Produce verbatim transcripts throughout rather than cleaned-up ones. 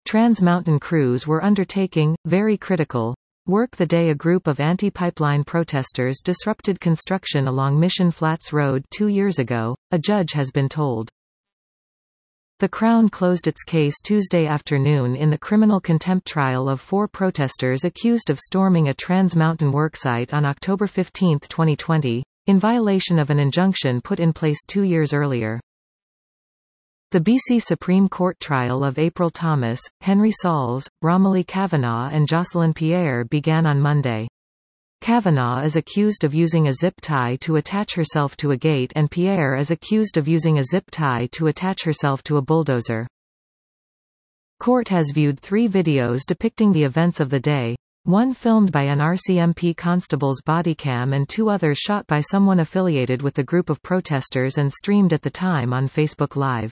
Trans Mountain crews were undertaking, very critical, work the day a group of anti-pipeline protesters disrupted construction along Mission Flats Road two years ago, a judge has been told. The Crown closed its case Tuesday afternoon in the criminal contempt trial of four protesters accused of storming a Trans Mountain worksite on October fifteenth twenty twenty, in violation of an injunction put in place two years earlier. The B C Supreme Court trial of April Thomas, Henry Sauls, Romilly Kavanagh and Jocelyn Pierre began on Monday. Kavanagh is accused of using a zip tie to attach herself to a gate and Pierre is accused of using a zip tie to attach herself to a bulldozer. Court has viewed three videos depicting the events of the day, one filmed by an R C M P constable's bodycam and two others shot by someone affiliated with the group of protesters and streamed at the time on Facebook Live.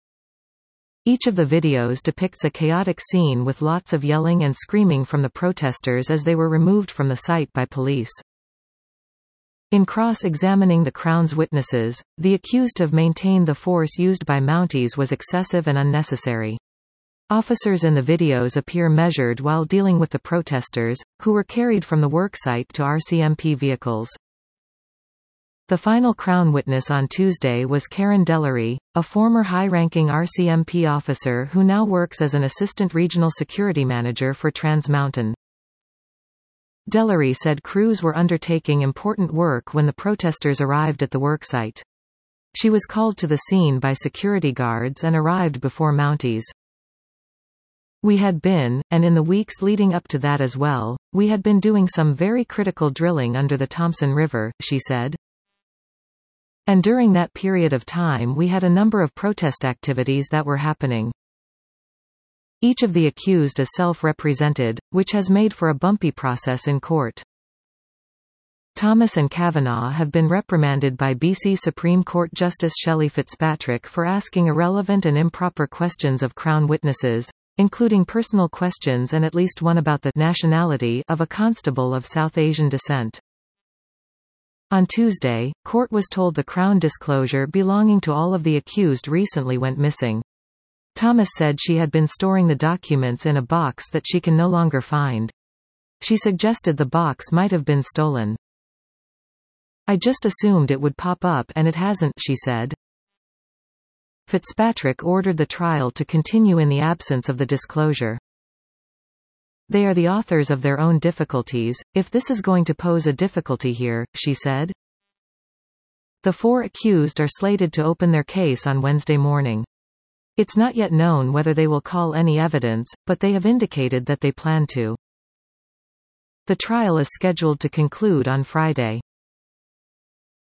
Each of the videos depicts a chaotic scene with lots of yelling and screaming from the protesters as they were removed from the site by police. In cross-examining the Crown's witnesses, the accused have maintained the force used by Mounties was excessive and unnecessary. Officers in the videos appear measured while dealing with the protesters, who were carried from the worksite to R C M P vehicles. The final Crown witness on Tuesday was Karen Dellery, a former high-ranking R C M P officer who now works as an assistant regional security manager for Trans Mountain. Dellery said crews were undertaking important work when the protesters arrived at the worksite. She was called to the scene by security guards and arrived before Mounties. We had been, and in the weeks leading up to that as well, we had been doing some very critical drilling under the Thompson River, she said. And during that period of time we had a number of protest activities that were happening. Each of the accused is self-represented, which has made for a bumpy process in court. Thomas and Kavanagh have been reprimanded by B C Supreme Court Justice Shelley Fitzpatrick for asking irrelevant and improper questions of Crown witnesses, including personal questions and at least one about the nationality of a constable of South Asian descent. On Tuesday, court was told the Crown disclosure belonging to all of the accused recently went missing. Thomas said she had been storing the documents in a box that she can no longer find. She suggested the box might have been stolen. I just assumed it would pop up and it hasn't, she said. Fitzpatrick ordered the trial to continue in the absence of the disclosure. They are the authors of their own difficulties, if this is going to pose a difficulty here, she said. The four accused are slated to open their case on Wednesday morning. It's not yet known whether they will call any evidence, but they have indicated that they plan to. The trial is scheduled to conclude on Friday.